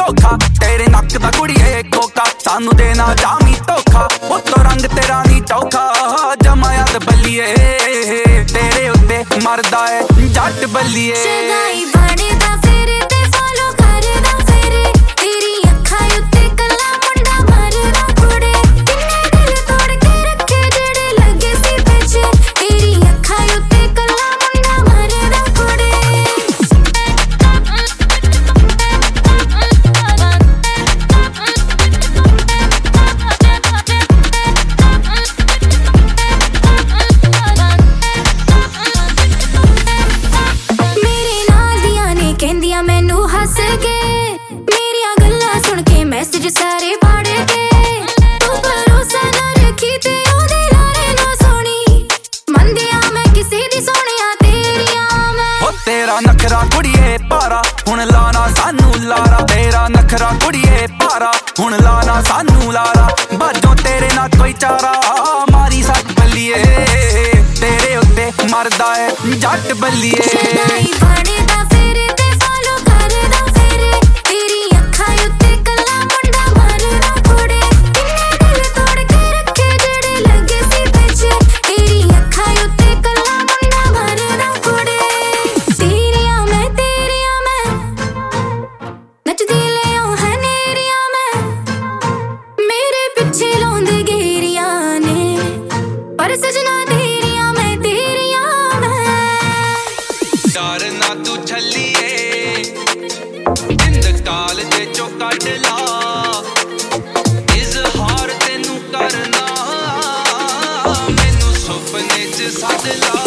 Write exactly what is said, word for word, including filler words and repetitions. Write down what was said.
धोखा तेरे नक दा कुड़िए कोका सानू देना जामी धोखा उत्तो रंग तेरा नी चौखा जमाया ते बल्लिए तेरे उत्ते मरदा है जट बल्लिए मैसेज सारे पढ़ के तू भरोसा ना रखी ते ओदे लारे ना सोनी मंदिया मैं किसी दी सोनिया तेरिया मैं ओ तेरा नखरा कुड़िए पारा हुण लाना सानू लारा तेरा नखरा कुड़िए पारा हुण लाना सानू लारा बाजों तेरे ना कोई चारा मारी सट बल्लिए तेरे उत्ते मरदा है जट बल्लिए यार ना तू छलिए जिंद काल दे चो कट ला इजहार तेनू करना मैनू सुपने च सद ला।